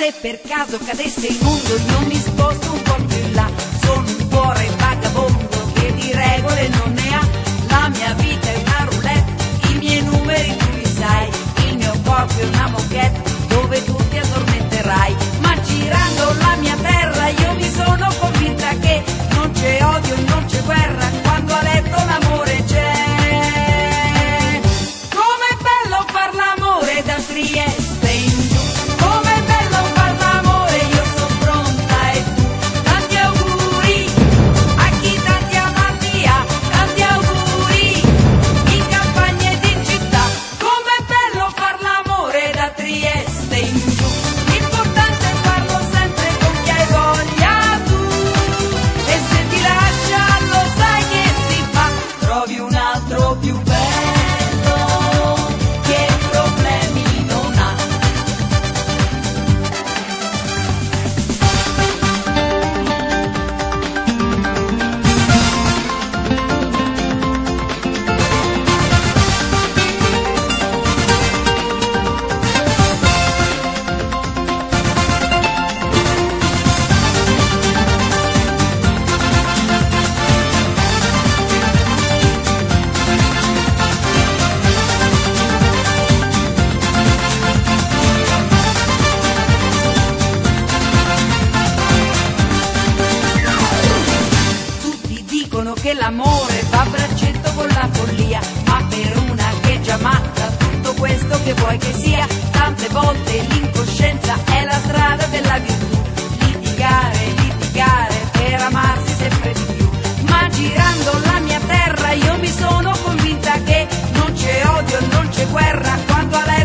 se per caso cadesse il mondo io mi sposto un po' più in là. Sono un cuore vagabondo che di regole non ne ha. La mia vita è una roulette, i miei numeri tu li sai. Il mio corpo è una moquette dove tu ti addormenterai. Ma girando la mia terra io mi sono convinta che non c'è odio, non c'è guerra quando a letto l'amore c'è. Com'è bello far l'amore da Trieste in giù. Com'è bello far l'amore, io sono pronta e tu. Tanti auguri a chi tanti amanti ha, tanti auguri in campagna ed in città. Com'è bello far l'amore da Trieste in giù. L'importante è farlo sempre con chi hai voglia tu. E se ti lascia lo sai che si fa, trovi un altro più bello che problemi non ha. Tutti dicono che l'amore va a braccetto con la follia, ma per una che è già matta tutto questo che vuoi che sia. Tante volte l'incoscienza è la strada della virtù. Litigare, litigare per amarsi sempre di più. Ma girando la mia terra io mi sono convinta che non c'è odio, non c'è guerra quando a lei